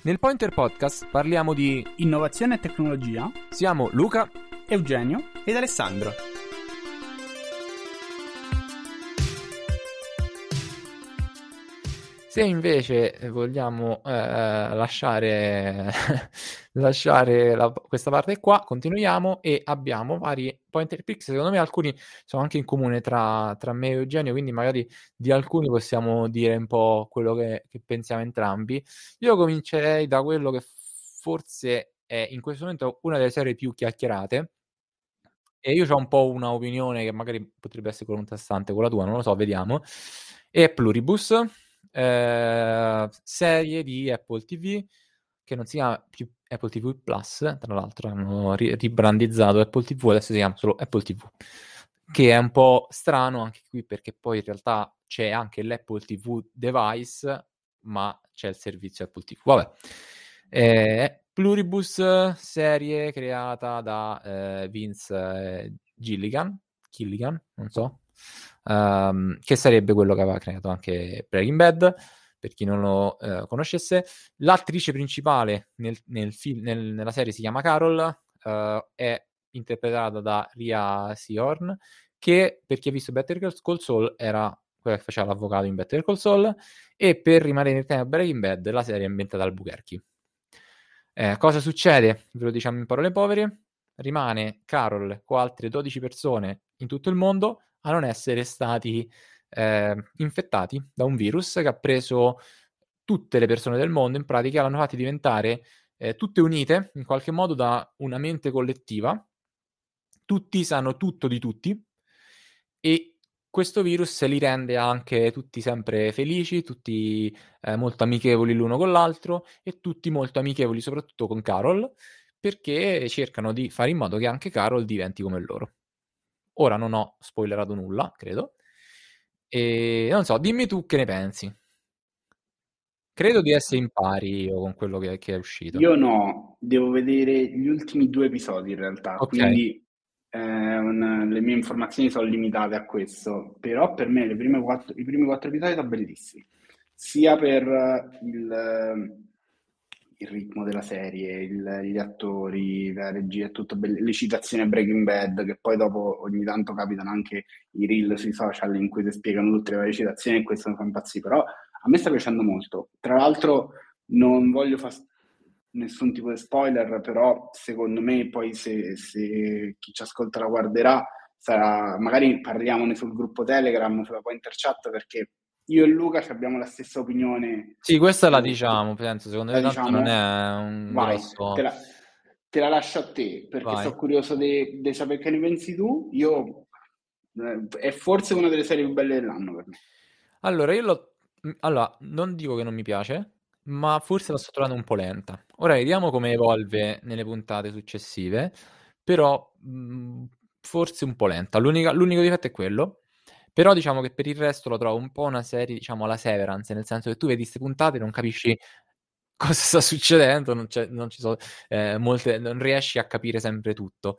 Nel Pointer Podcast parliamo di innovazione e tecnologia. Siamo Luca, Eugenio ed Alessandro. Se invece vogliamo lasciare questa parte qua, continuiamo e abbiamo vari pointer pick. Secondo me alcuni sono anche in comune tra me e Eugenio, quindi magari di alcuni possiamo dire un po' quello che pensiamo entrambi. Io comincerei da quello che forse è in questo momento una delle serie più chiacchierate, e io ho un po' una opinione che magari potrebbe essere contrastante con la tua, non lo so, vediamo. E Pluribus, serie di Apple TV che non si chiama più Apple TV Plus, tra l'altro hanno ribrandizzato Apple TV, adesso si chiama solo Apple TV, che è un po' strano anche qui perché poi in realtà c'è anche l'Apple TV device, ma c'è il servizio Apple TV. Vabbè. Pluribus, serie creata da Vince Gilligan, non so, che sarebbe quello che aveva creato anche Breaking Bad, per chi non lo conoscesse. L'attrice principale nella serie si chiama Carol, è interpretata da Rhea Seehorn, che per chi ha visto Better Call Saul era quella che faceva l'avvocato in Better Call Saul, e per rimanere nel tema Breaking Bad la serie è ambientata al Albuquerque. Cosa succede? Ve lo diciamo in parole povere. Rimane Carol con altre 12 persone in tutto il mondo a non essere stati infettati da un virus che ha preso tutte le persone del mondo, in pratica l'hanno fatti diventare tutte unite in qualche modo da una mente collettiva. Tutti sanno tutto di tutti e questo virus li rende anche tutti sempre felici, tutti molto amichevoli l'uno con l'altro e tutti molto amichevoli soprattutto con Carol, perché cercano di fare in modo che anche Carol diventi come loro. Ora non ho spoilerato nulla, credo. E non so, dimmi tu che ne pensi. Credo di essere in pari io con quello che è uscito. Io no, devo vedere gli ultimi 2 episodi in realtà, Ok. quindi le mie informazioni sono limitate a questo, però per me i primi 4 episodi sono bellissimi, sia per il ritmo della serie, gli attori, la regia, è tutto bello, le citazioni a Breaking Bad, che poi dopo ogni tanto capitano anche i reel sui social in cui ti spiegano tutte le varie citazioni e questo mi fa impazzire, però a me sta piacendo molto. Tra l'altro non voglio fare nessun tipo di spoiler, però secondo me poi se chi ci ascolta la guarderà, magari parliamone sul gruppo Telegram, sulla Pointer Chat, perché io e Luca abbiamo la stessa opinione. Sì, questa la diciamo, penso, secondo me La tanto non diciamo, è un vai, grosso... te la lascio a te, perché Vai. sono curioso di sapere che ne pensi tu. Io è forse una delle serie più belle dell'anno per me. Allora, non dico che non mi piace, ma forse la sto trovando un po' lenta. Ora vediamo come evolve nelle puntate successive, però forse un po' lenta. L'unico difetto è quello. Però diciamo che per il resto lo trovo un po' una serie, diciamo, alla Severance, nel senso che tu vedi queste puntate e non capisci cosa sta succedendo, non ci sono non riesci a capire sempre tutto.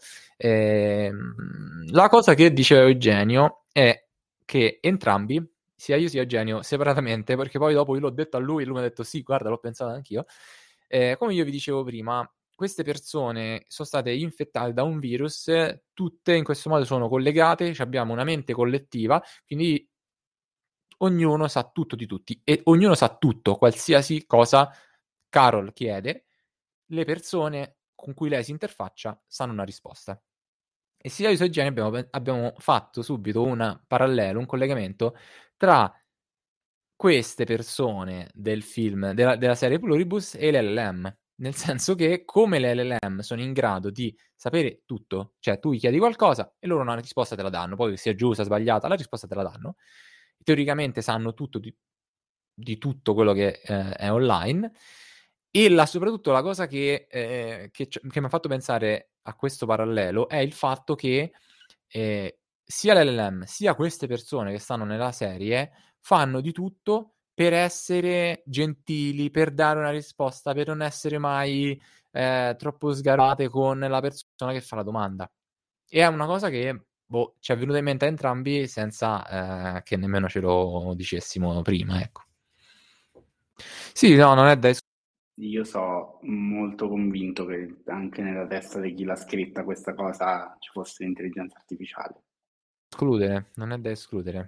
La cosa che diceva Eugenio è che entrambi, sia io sia Eugenio, separatamente, perché poi dopo io l'ho detto a lui e lui mi ha detto sì, guarda, l'ho pensato anch'io, come io vi dicevo prima, queste persone sono state infettate da un virus, tutte in questo modo sono collegate, abbiamo una mente collettiva, quindi ognuno sa tutto di tutti e ognuno sa tutto, qualsiasi cosa Carol chiede, le persone con cui lei si interfaccia sanno una risposta. E sia io sia Jenny abbiamo fatto subito un parallelo, un collegamento tra queste persone del film, della serie Pluribus e l'LLM. Nel senso che come le LLM sono in grado di sapere tutto, cioè tu gli chiedi qualcosa e loro una risposta te la danno, poi sia giusta, sbagliata, la risposta te la danno. Teoricamente sanno tutto di tutto quello che è online. E soprattutto la cosa che mi ha fatto pensare a questo parallelo è il fatto che sia l'LLM sia queste persone che stanno nella serie fanno di tutto per essere gentili, per dare una risposta, per non essere mai troppo sgarate con la persona che fa la domanda. E è una cosa che ci è venuta in mente a entrambi senza che nemmeno ce lo dicessimo prima, ecco. Sì, no, non è da Io so molto convinto che anche nella testa di chi l'ha scritta questa cosa ci fosse l'intelligenza artificiale. Escludere, non è da escludere.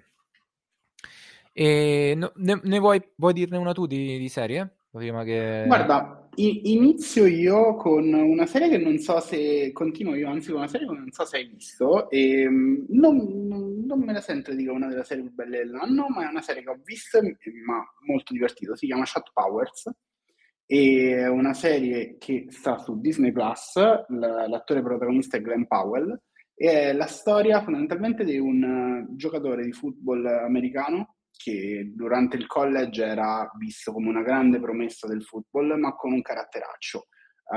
E ne vuoi dirne una tu di serie? Prima che... Guarda, inizio io con una serie che non so se continuo io, anzi con una serie che non so se hai visto, e non me la sento di dire una delle serie più belle dell'anno, ma è una serie che ho visto e mi ha molto divertito. Si chiama Shot Powers, e è una serie che sta su Disney Plus. L'attore protagonista è Glenn Powell, e è la storia fondamentalmente di un giocatore di football americano che durante il college era visto come una grande promessa del football, ma con un caratteraccio.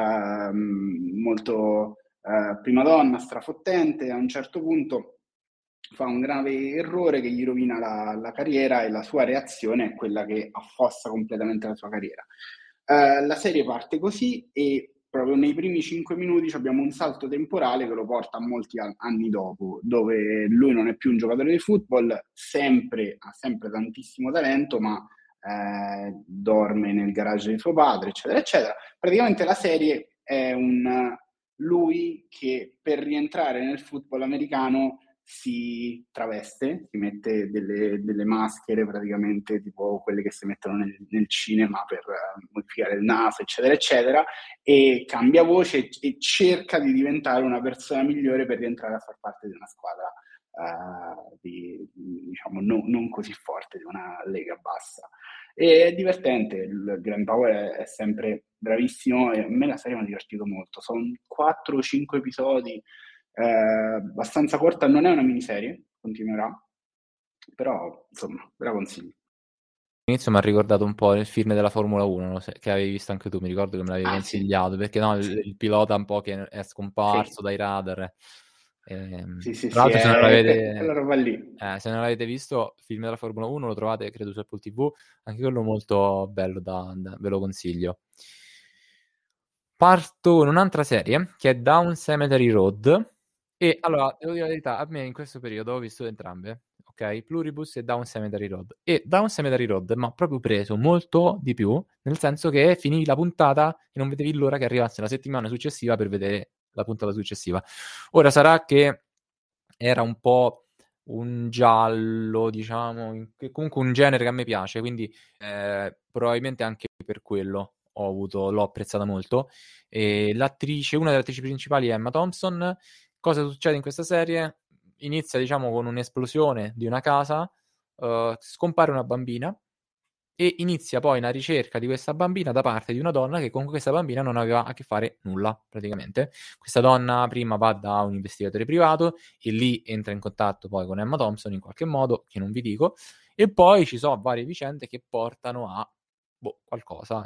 Molto prima donna, strafottente. A un certo punto fa un grave errore che gli rovina la carriera, e la sua reazione è quella che affossa completamente la sua carriera. La serie parte così, e proprio nei primi 5 minuti abbiamo un salto temporale che lo porta a molti anni dopo, dove lui non è più un giocatore di football, ha sempre tantissimo talento, ma dorme nel garage di suo padre, eccetera, eccetera. Praticamente la serie è lui che per rientrare nel football americano si traveste, si mette delle maschere praticamente tipo quelle che si mettono nel cinema per modificare il naso, eccetera, eccetera, e cambia voce e cerca di diventare una persona migliore per rientrare a far parte di una squadra diciamo non così forte, di una lega bassa. E è divertente, il Glenn Powell è sempre bravissimo, e a me la serie mi ha divertito molto. Sono 4 o 5 episodi, abbastanza corta, non è una miniserie, continuerà, però insomma, ve la consiglio. All'inizio mi ha ricordato un po' il film della Formula 1, che avevi visto anche tu, mi ricordo che me l'avevi Ah sì, consigliato, perché no, sì, il pilota un po' che è sì, scomparso dai radar. sì, sì, Tra sì, l'altro è quella roba lì. se non l'avete visto, il film della Formula 1 lo trovate, credo, su Apple TV, anche quello molto bello, ve lo consiglio. Parto in un'altra serie, che è Down Cemetery Road, e allora, devo dire la verità, a me in questo periodo ho visto entrambe, ok? Pluribus e Down Cemetery Road. E Down Cemetery Road mi ha proprio preso molto di più, nel senso che finivi la puntata e non vedevi l'ora che arrivasse la settimana successiva per vedere la puntata successiva. Ora sarà che era un po' un giallo, diciamo, comunque un genere che a me piace, quindi probabilmente anche per quello l'ho apprezzata molto. E una delle attrici principali è Emma Thompson. Cosa succede in questa serie? Inizia, diciamo, con un'esplosione di una casa, scompare una bambina e inizia poi una ricerca di questa bambina da parte di una donna che con questa bambina non aveva a che fare nulla, praticamente. Questa donna prima va da un investigatore privato e lì entra in contatto poi con Emma Thompson in qualche modo, che non vi dico, e poi ci sono varie vicende che portano a qualcosa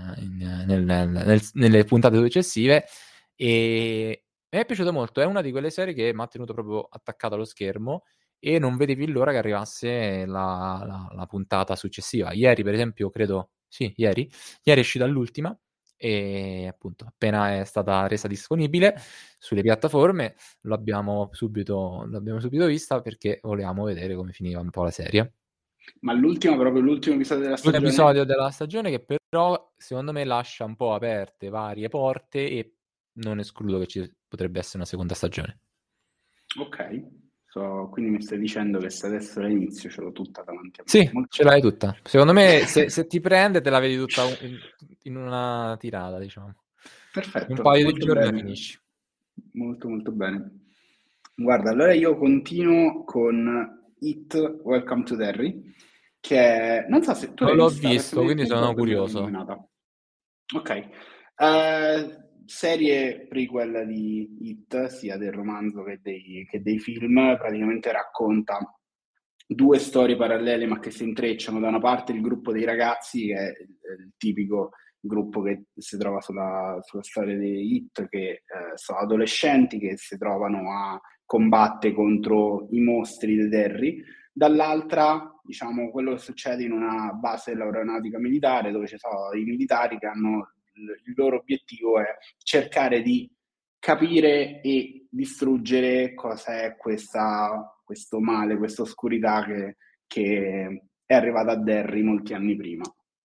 nelle puntate successive, e mi è piaciuto molto. È una di quelle serie che mi ha tenuto proprio attaccato allo schermo e non vedevi l'ora che arrivasse la puntata successiva. Ieri, per esempio, credo, sì, ieri è uscita l'ultima, e appunto appena è stata resa disponibile sulle piattaforme l'abbiamo subito vista, perché volevamo vedere come finiva un po' la serie. Ma l'ultimo, proprio l'ultimo episodio della L'ultimo stagione? episodio della stagione, che però secondo me lascia un po' aperte varie porte, e non escludo che ci potrebbe essere una seconda stagione. Ok, quindi mi stai dicendo che se adesso la inizio ce l'ho tutta davanti a me. Sì, Molto ce l'hai bene. tutta. Secondo me, se ti prende, te la vedi tutta in una tirata, diciamo. In un Perfetto, paio di molto giorni la bene. finisci. Molto molto bene. Guarda, allora io continuo con It, Welcome to Derry, non so se tu Non l'hai l'ho vista, perché visto, quindi mi sono ricordo che me l'avevi curioso. nominata. Ok. Serie prequel di It, sia del romanzo che dei film. Praticamente racconta due storie parallele ma che si intrecciano. Da una parte il gruppo dei ragazzi, che è il tipico gruppo che si trova sulla storia di It, che sono adolescenti che si trovano a combattere contro i mostri di Derry. Dall'altra, diciamo, quello che succede in una base dell'aeronautica militare, dove ci sono i militari che hanno il loro obiettivo è cercare di capire e distruggere cosa è questo male, questa oscurità che è arrivata a Derry molti anni prima.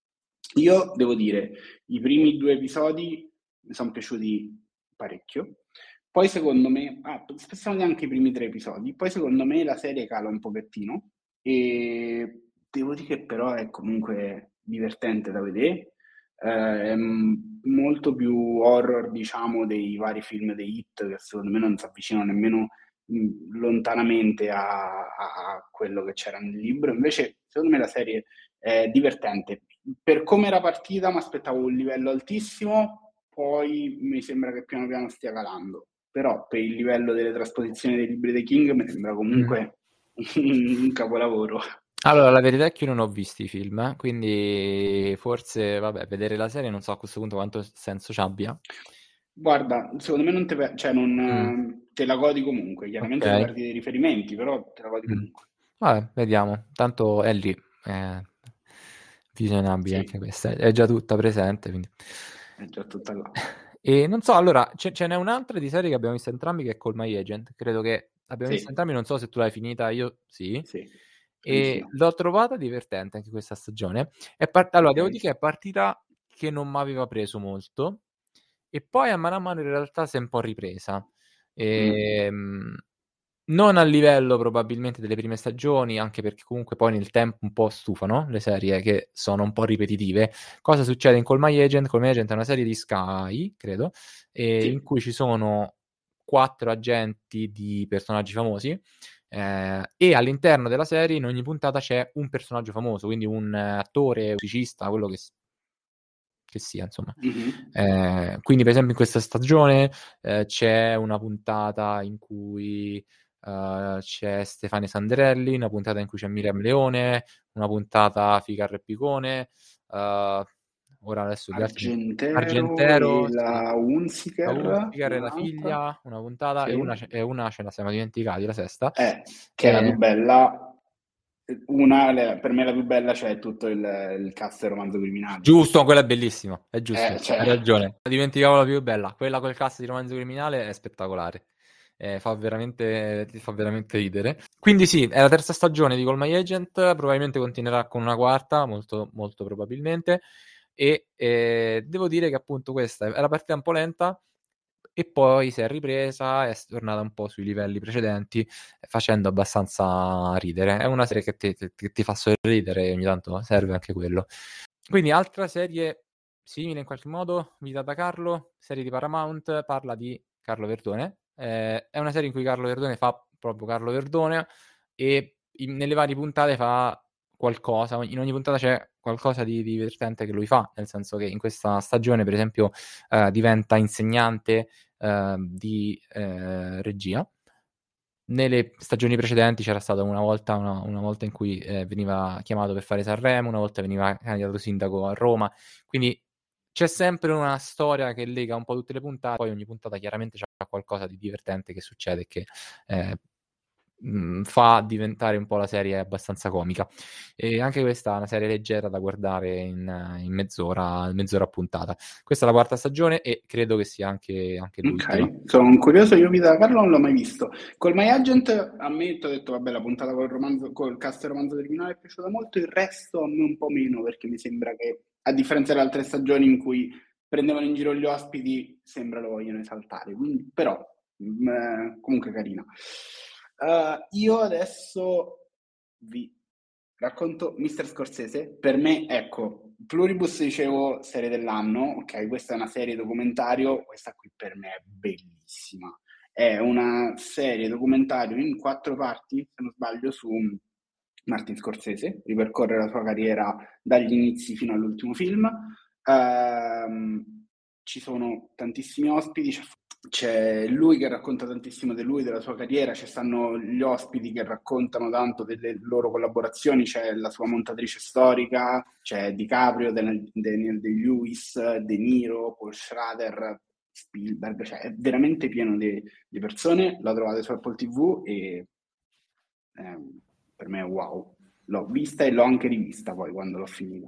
Io devo dire, i primi 2 episodi mi sono piaciuti parecchio. Poi secondo me, spessiamo neanche i primi 3 episodi, poi secondo me la serie cala un pochettino e devo dire che però è comunque divertente da vedere. È molto più horror, diciamo, dei vari film dei Hit, che secondo me non si avvicinano nemmeno lontanamente a quello che c'era nel libro. Invece, secondo me la serie è divertente. Per come era partita, mi aspettavo un livello altissimo, poi mi sembra che piano piano stia calando. Però per il livello delle trasposizioni dei libri dei King mi sembra Mm. comunque un capolavoro. Allora, la verità è che io non ho visto i film, quindi forse, vabbè, vedere la serie non so a questo punto quanto senso ci abbia. Guarda, secondo me non cioè non, Mm, te la godi comunque, chiaramente ti ok. perdi dei riferimenti, però te la godi Mm. comunque. Vabbè, vediamo. Tanto è lì, è visionabile Sì, anche questa, è già tutta presente, quindi. è già tutta là. E non so, allora, ce n'è un'altra di serie che abbiamo visto entrambi che è Call My Agent, credo che abbiamo visto Sì, entrambi, non so se tu l'hai finita, io sì, sì, e anch'io. l'ho trovata divertente anche questa stagione. Allora, Ok. devo dire che è partita che non mi aveva preso molto, e poi a mano in realtà si è un po' ripresa. Mm. Ehm, Non a livello probabilmente delle prime stagioni, anche perché comunque poi nel tempo un po' stufano le serie che sono un po' ripetitive. Cosa succede in Call My Agent? Call My Agent è una serie di Sky, credo, in Sì. cui ci sono 4 agenti di personaggi famosi, e all'interno della serie in ogni puntata c'è un personaggio famoso, quindi un attore, un musicista, quello che sia, insomma. Mhm. Quindi, per esempio, in questa stagione c'è una puntata in cui c'è Stefania Sanderelli, una puntata in cui c'è Miriam Leone, una puntata Ficarra e Picone, ora adesso gli altri... Argentero e Argentero, sì, la la Hunziker, Hunziker e la un'altra. figlia, una puntata, e Sì. una ce la siamo dimenticati, la sesta. Che è la più Eh, bella. Per me la più bella, cioè tutto il cast del romanzo criminale. Giusto, quella è bellissima, è giusto, Cioè, hai ragione. Dimenticavo la più bella, quella col cast di Romanzo Criminale è spettacolare. Ti fa veramente ridere. Quindi sì, è la terza stagione di Call My Agent, probabilmente continuerà con una quarta, molto, molto probabilmente. E devo dire che appunto questa era partita un po' lenta e poi si è ripresa, è tornata un po' sui livelli precedenti, facendo abbastanza ridere. È una serie che ti fa sorridere e ogni tanto serve anche quello. Quindi altra serie simile in qualche modo, Vita da Carlo, serie di Paramount, parla di Carlo Verdone. È una serie in cui Carlo Verdone fa proprio Carlo Verdone e nelle varie puntate fa qualcosa, in ogni puntata c'è qualcosa di divertente che lui fa, nel senso che in questa stagione, per esempio, diventa insegnante di regia. Nelle stagioni precedenti c'era stata una volta in cui veniva chiamato per fare Sanremo, una volta veniva candidato sindaco a Roma, quindi c'è sempre una storia che lega un po' tutte le puntate, poi ogni puntata chiaramente c'è qualcosa di divertente che succede e che eh, fa diventare un po' la serie abbastanza comica. E anche questa è una serie leggera da guardare in mezz'ora a puntata. Questa è la quarta stagione e credo che sia anche l'ultima. ok, sono curioso, io Vita da Carlo non l'ho mai visto. Col My Agent a me, ti ho detto, vabbè, la puntata col cast del romanzo criminale è piaciuta molto, il resto a me un po' meno, perché mi sembra che, a differenza delle altre stagioni in cui prendevano in giro gli ospiti, sembra lo vogliono esaltare. Però, comunque carina. Io adesso vi racconto Mister Scorsese. Per me, ecco, Pluribus dicevo serie dell'anno, ok, questa è una serie documentario, questa qui per me è bellissima. È una serie documentario in 4 parti, se non sbaglio, su Martin Scorsese, ripercorre la sua carriera dagli inizi fino all'ultimo film. Ci sono tantissimi ospiti, c'è lui che racconta tantissimo di lui, della sua carriera, ci stanno gli ospiti che raccontano tanto delle loro collaborazioni, c'è la sua montatrice storica, c'è DiCaprio, Daniel Day-Lewis, De Niro, Paul Schrader, Spielberg, cioè è veramente pieno di persone, la trovate su Apple TV e per me è wow. L'ho vista e l'ho anche rivista poi quando l'ho finita.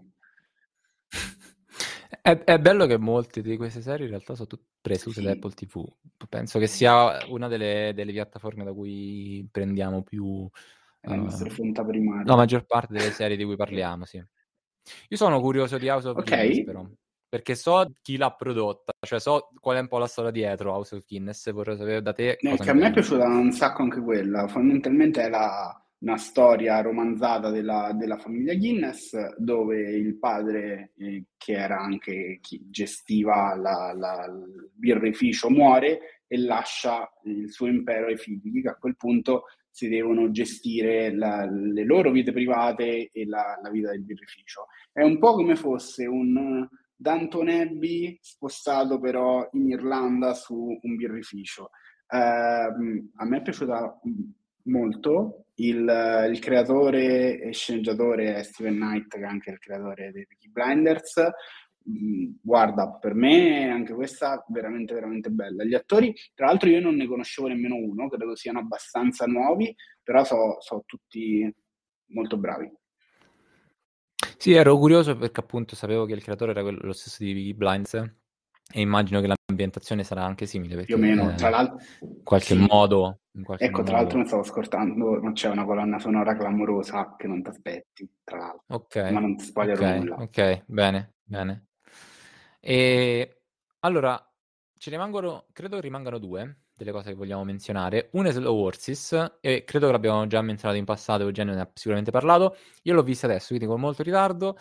È bello che molte di queste serie in realtà sono tutte prese da Sì, Apple TV. Penso che sia una delle piattaforme da cui prendiamo più è le nostre fonti la primarie. maggior parte delle serie di cui parliamo, sì. Io sono curioso di House of Ok. Guinness, però, perché so chi l'ha prodotta, cioè so qual è un po' la storia dietro House of Guinness, vorrei sapere da te cosa Che ne a me è pensi. piaciuta un sacco anche quella, fondamentalmente è una storia romanzata della famiglia Guinness, dove il padre, che era anche chi gestiva il birrificio, muore e lascia il suo impero ai figli, che a quel punto si devono gestire le loro vite private e la vita del birrificio. È un po' come fosse un Downton Abbey spostato però in Irlanda su un birrificio. A me è piaciuta molto. Il creatore e sceneggiatore è Steven Knight, che è anche il creatore dei Peaky Blinders. Guarda, per me anche questa è veramente, veramente bella. Gli attori, tra l'altro, io non ne conoscevo nemmeno uno, credo siano abbastanza nuovi, però so tutti molto bravi. Sì, ero curioso perché appunto sapevo che il creatore era lo stesso di Peaky Blinders e immagino che l'ambientazione sarà anche simile Più o perché meno, tra l'altro, sì. in qualche Ecco, tra l'altro modo. mi stavo scordando, ma c'è una colonna sonora clamorosa che non ti aspetti, tra l'altro, Ok, ma non ti spoilerò ok, nulla. ok, bene, bene. E allora, credo che rimangano due delle cose che vogliamo menzionare. Una è Slow Horses, e credo che l'abbiamo già menzionato in passato, Eugenio ne ha sicuramente parlato. Io l'ho vista adesso, quindi con molto ritardo.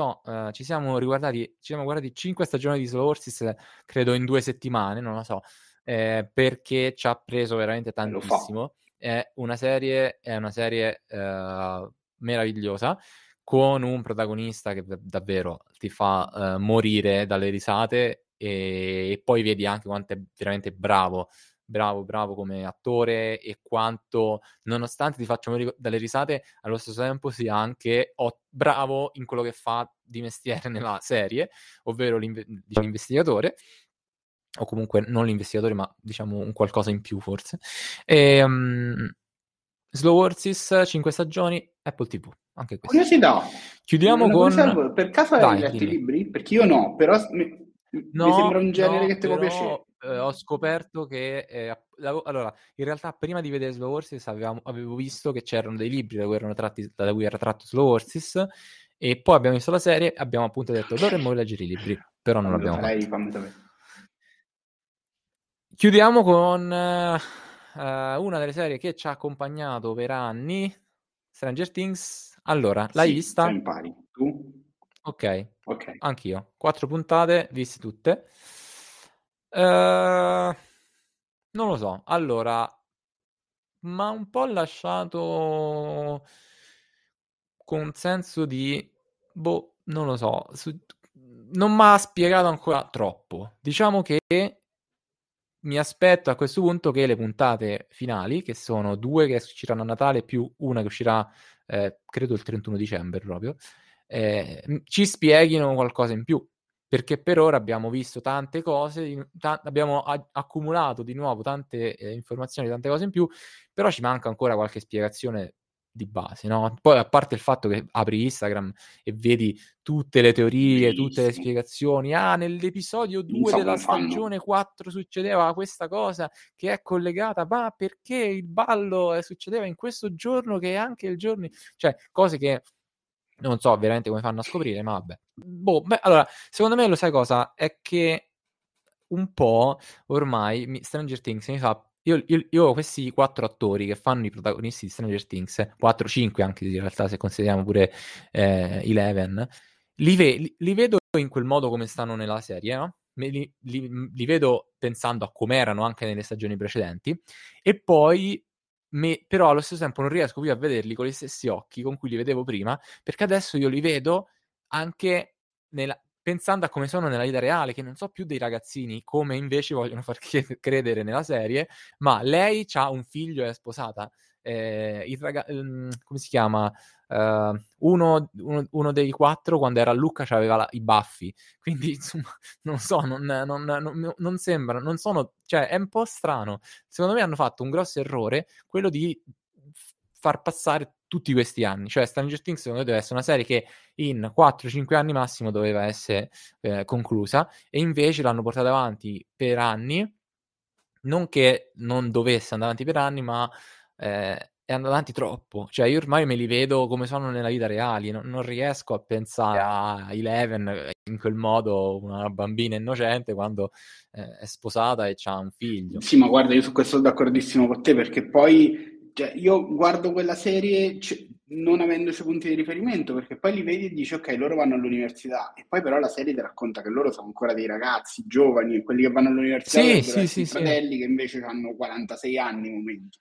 Ci siamo guardati 5 stagioni di Slow Horses, credo in 2 settimane, non lo so, perché ci ha preso veramente Lo fa. tantissimo. È una serie meravigliosa con un protagonista che davvero ti fa morire dalle risate e poi vedi anche quanto è veramente bravo come attore e quanto, nonostante ti faccia morire dalle risate, allo stesso tempo sia anche bravo in quello che fa di mestiere nella serie, ovvero diciamo, l'investigatore, o comunque non l'investigatore, ma diciamo un qualcosa in più forse. E, Slow Horses, 5 stagioni, Apple TV, anche questo. Curiosità, Chiudiamo una curiosità, con... per caso hai Vai, letto i dimmi. libri? Perché io no, però mi sembra un genere No, che ti può però piacere. ho scoperto che... allora, in realtà prima di vedere Slow Horses avevo visto che c'erano dei libri da cui era tratto Slow Horses e poi abbiamo visto la serie e abbiamo appunto detto dovremmo leggere i libri, però non Quando lo l'abbiamo farai, fatto. fammi sapere. Chiudiamo con una delle serie che ci ha accompagnato per anni, Stranger Things. Allora, l'hai Sì, fai vista? impari. Tu? Ok, Ok. anch'io. 4 puntate, viste tutte. Non lo so. Allora, m'ha un po' lasciato con un senso di... Boh, non lo so. Non m'ha spiegato ancora troppo. Diciamo che mi aspetto a questo punto che le puntate finali, che sono 2 che usciranno a Natale più una che uscirà, credo il 31 dicembre proprio, ci spieghino qualcosa in più. Perché per ora abbiamo visto tante cose, abbiamo accumulato di nuovo tante informazioni, tante cose in più, però ci manca ancora qualche spiegazione di base, no? Poi a parte il fatto che apri Instagram e vedi tutte le teorie, tutte le Bellissimo. spiegazioni. Ah, nell'episodio Non 2 so della come fanno. stagione 4 succedeva questa cosa che è collegata, ma perché il ballo succedeva in questo giorno che è anche il giorno... Cioè, cose che non so veramente come fanno a scoprire, ma vabbè. Boh, beh, allora, secondo me lo sai cosa? È che un po' ormai Stranger Things mi fa... Io ho questi 4 attori che fanno i protagonisti di Stranger Things, 4-5 anche in realtà se consideriamo pure Eleven, li vedo in quel modo come stanno nella serie, no? Li vedo pensando a come erano anche nelle stagioni precedenti e poi però allo stesso tempo non riesco più a vederli con gli stessi occhi con cui li vedevo prima, perché adesso io li vedo anche pensando a come sono nella vita reale, che non so più dei ragazzini come invece vogliono far credere nella serie, ma lei ha un figlio e è sposata. Come si chiama? Uno dei 4 quando era a Lucca aveva i baffi, quindi insomma non so, non sembra, non sono, cioè è un po' strano. Secondo me hanno fatto un grosso errore, quello di far passare tutti questi anni, cioè Stranger Things secondo me deve essere una serie che in 4-5 anni massimo doveva essere conclusa e invece l'hanno portata avanti per anni, non che non dovesse andare avanti per anni, ma è andato avanti troppo. Cioè, io ormai me li vedo come sono nella vita reale, non riesco a pensare a Eleven in quel modo, una bambina innocente, quando è sposata e ha un figlio. Sì, ma guarda, io su questo sono d'accordissimo con te, perché poi cioè, io guardo quella serie non avendoci punti di riferimento, perché poi li vedi e dici ok, loro vanno all'università, e poi però la serie ti racconta che loro sono ancora dei ragazzi giovani, e quelli che vanno all'università Sì, dovrebbero sì, essere sì, i sì. fratelli che invece hanno 46 anni in momenti.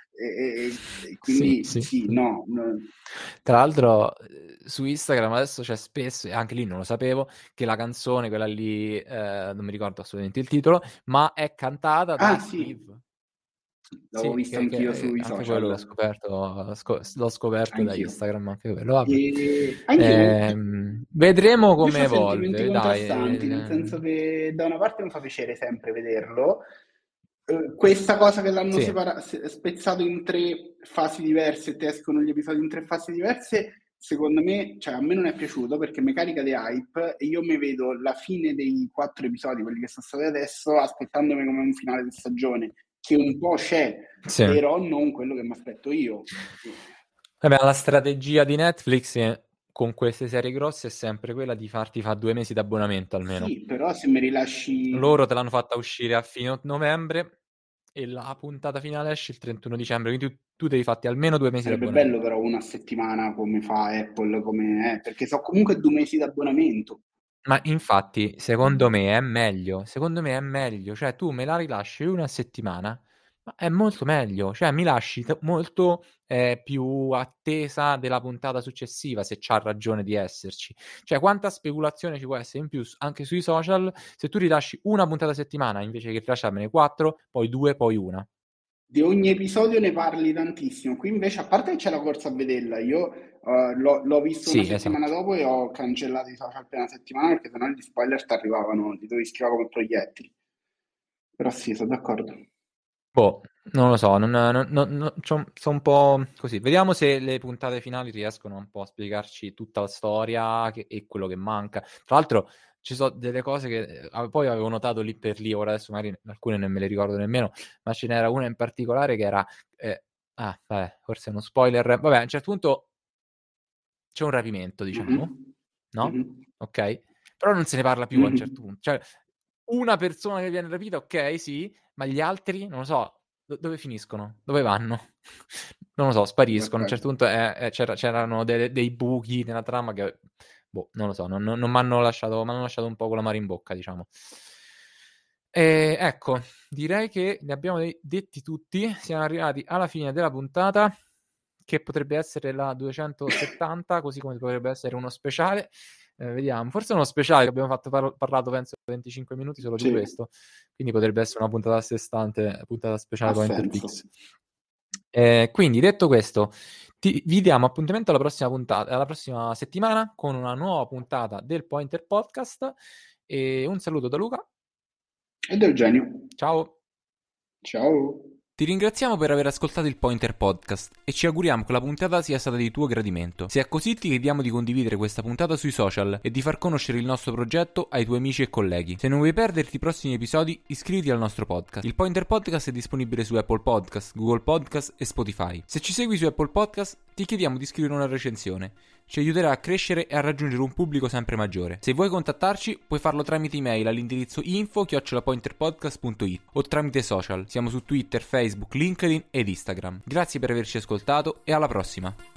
E Sì, quindi sì, sì, sì. no. Tra l'altro su Instagram adesso c'è spesso, e anche lì non lo sapevo, che la canzone, quella lì, non mi ricordo assolutamente il titolo, ma è cantata Ah da sì, Steve. l'avevo Sì, visto anch'io sui anche quello l'ho social, scoperto, l'ho scoperto da anch'io. Instagram, anche quello, vabbè. E anch'io. Vedremo Invece come ho sentimenti evolve, dai. contrastanti, nel senso che da una parte mi fa piacere sempre vederlo. Questa cosa che l'hanno Sì, spezzato in tre fasi diverse e ti escono gli episodi in tre fasi diverse, secondo me, cioè a me non è piaciuto perché mi carica di hype e io mi vedo la fine dei 4 episodi, quelli che sono stati adesso, aspettandomi come un finale di stagione, che un po' c'è, sì. però non quello che mi aspetto io. Vabbè, la strategia di Netflix con queste serie grosse è sempre quella di farti fa 2 mesi di abbonamento almeno. Sì, però se mi rilasci. Loro te l'hanno fatta uscire a fine novembre e la puntata finale esce il 31 dicembre, quindi tu devi fatti almeno 2 mesi di Sarebbe bello abbonamento. però una settimana come fa Apple, perché so comunque 2 mesi di abbonamento. Ma infatti, secondo me è meglio, cioè tu me la rilasci una settimana, ma è molto meglio, cioè mi lasci molto più attesa della puntata successiva, se c'ha ragione di esserci. Cioè, quanta speculazione ci può essere in più anche sui social se tu rilasci una puntata a settimana invece che rilasciarmene 4, poi 2, poi una. Di ogni episodio ne parli tantissimo. Qui invece, a parte che c'è la corsa a vederla, io l'ho visto una Sì, settimana esatto. dopo e ho cancellato i social per una settimana perché sennò gli spoiler ti arrivavano, ti dovevi schivare come proiettili. Però sì, sono d'accordo. Boh, non lo so, sono un po' così. Vediamo se le puntate finali riescono un po' a spiegarci tutta la storia e quello che manca. Tra l'altro ci sono delle cose che poi avevo notato lì per lì, ora adesso magari alcune non me le ricordo nemmeno, ma ce n'era una in particolare che era... vabbè, forse è uno spoiler. Vabbè, a un certo punto c'è un rapimento, diciamo, Mhm. no? Mhm. Ok? Però non se ne parla più a un certo Mhm. punto. Cioè, una persona che viene rapita, ok, sì, ma gli altri, non lo so, dove finiscono? Dove vanno? Non lo so, Sono spariscono. A un certo d'accordo. punto c'erano dei buchi nella trama che, boh, non lo so, non m'hanno lasciato un po' con l'amaro in bocca, diciamo. E ecco, direi che ne abbiamo detti tutti. Siamo arrivati alla fine della puntata, che potrebbe essere la 270, così come potrebbe essere uno speciale. Vediamo, forse uno speciale che abbiamo fatto parlato penso 25 minuti solo di Sì, questo, quindi potrebbe essere una puntata a sé stante, puntata speciale ha Pointer senso. Pix. Quindi detto questo, vi diamo appuntamento alla prossima puntata, alla prossima settimana con una nuova puntata del Pointer Podcast e un saluto da Luca. Ed Eugenio. Ciao. Ciao. Ti ringraziamo per aver ascoltato il Pointer Podcast e ci auguriamo che la puntata sia stata di tuo gradimento. Se è così ti chiediamo di condividere questa puntata sui social e di far conoscere il nostro progetto ai tuoi amici e colleghi. Se non vuoi perderti i prossimi episodi, iscriviti al nostro podcast. Il Pointer Podcast è disponibile su Apple Podcast, Google Podcast e Spotify. Se ci segui su Apple Podcast, ti chiediamo di scrivere una recensione. Ci aiuterà a crescere e a raggiungere un pubblico sempre maggiore. Se vuoi contattarci, puoi farlo tramite email all'indirizzo info@pointerpodcast.it o tramite social. Siamo su Twitter, Facebook, LinkedIn ed Instagram. Grazie per averci ascoltato e alla prossima!